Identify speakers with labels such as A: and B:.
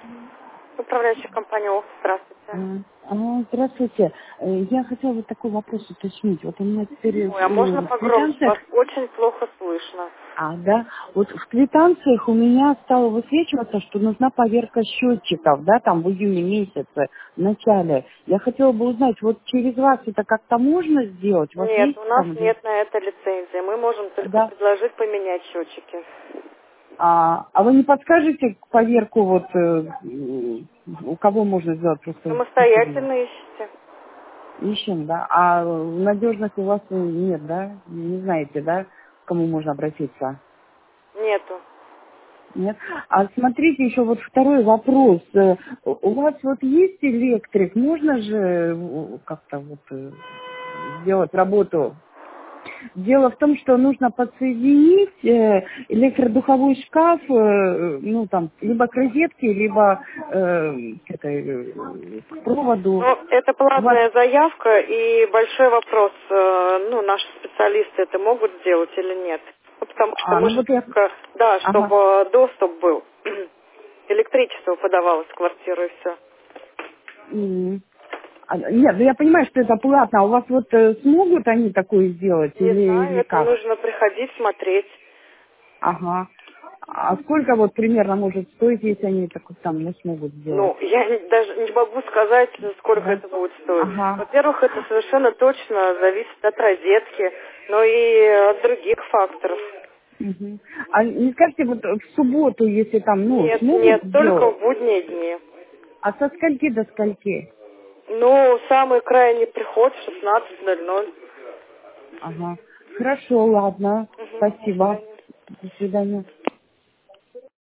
A: Управляющая компания ОФ, здравствуйте.
B: Здравствуйте. Я хотела вот такой вопрос уточнить. Вот у меня теперь
A: Ой, а можно
B: в
A: погромче? Вас
B: квитанциях...
A: очень плохо слышно.
B: Да. Вот в квитанциях у меня стало высвечиваться, что нужна поверка счетчиков, да, там в июне месяце, в начале. Я хотела бы узнать, вот через вас это как-то можно сделать? У вас
A: Нет,
B: есть
A: у нас
B: там...
A: нет на это лицензии. Мы можем только
B: Да.
A: предложить поменять счетчики.
B: А вы не подскажете поверку, вот у кого можно сделать просто спасибо?
A: Самостоятельно ищите.
B: Ищем, да? А надежных у вас нет, да? Не знаете, да, к кому можно обратиться?
A: Нету.
B: Нет? А смотрите, еще вот второй вопрос. У вас вот есть электрик? Можно же как-то вот сделать работу? Дело в том, что нужно подсоединить электродуховой шкаф, ну там, либо к розетке, либо к проводу.
A: Ну, это
B: У вас,
A: платная заявка и большой вопрос, ну, наши специалисты это могут сделать или нет. Ну, потому что мы
B: ну
A: же
B: вот я,
A: только, да,
B: ага.
A: чтобы доступ был. Электричество подавалось в квартиру и все.
B: М. Нет, ну я понимаю, что это платно, а у вас вот смогут они такое сделать
A: Не знаю,
B: или
A: это
B: как?
A: нужно приходить, смотреть.
B: Ага. А сколько вот примерно может стоить, если они так вот там не смогут сделать?
A: Ну, я даже не могу сказать, сколько
B: Да?
A: это будет стоить.
B: Ага.
A: Во-первых, это совершенно точно зависит от розетки, но и от других факторов.
B: Мгм. А не скажите, вот в субботу, если там, ну,
A: Нет,
B: смогут
A: нет, только
B: сделать,
A: в будние дни.
B: а со скольки до скольки?
A: Ну, самый крайний приход в 16:00.
B: Ага. Хорошо, ладно.
A: Угу, до
B: Спасибо.
A: свидания.
B: До свидания.